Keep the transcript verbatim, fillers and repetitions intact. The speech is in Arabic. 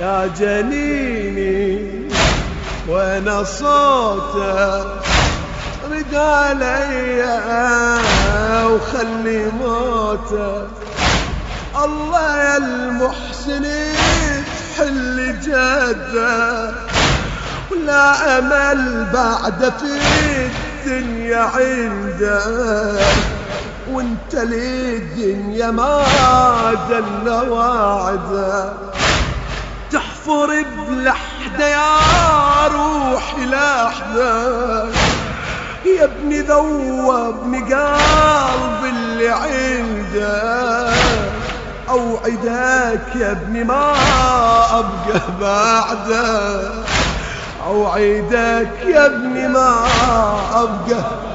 يا جنيني وانا صوته رد عليا وخلي موته. الله يا المحسن تحل جده ولا امل بعد في الدنيا عنده، وانت للدنيا ما دل وعده. تحفر بلحده يا روحي لحده يا ابني ذوبني قلب اللي عنده. اوعدك يا ابني ما ابقى بعده، اوعدك يا ابني ما ابقى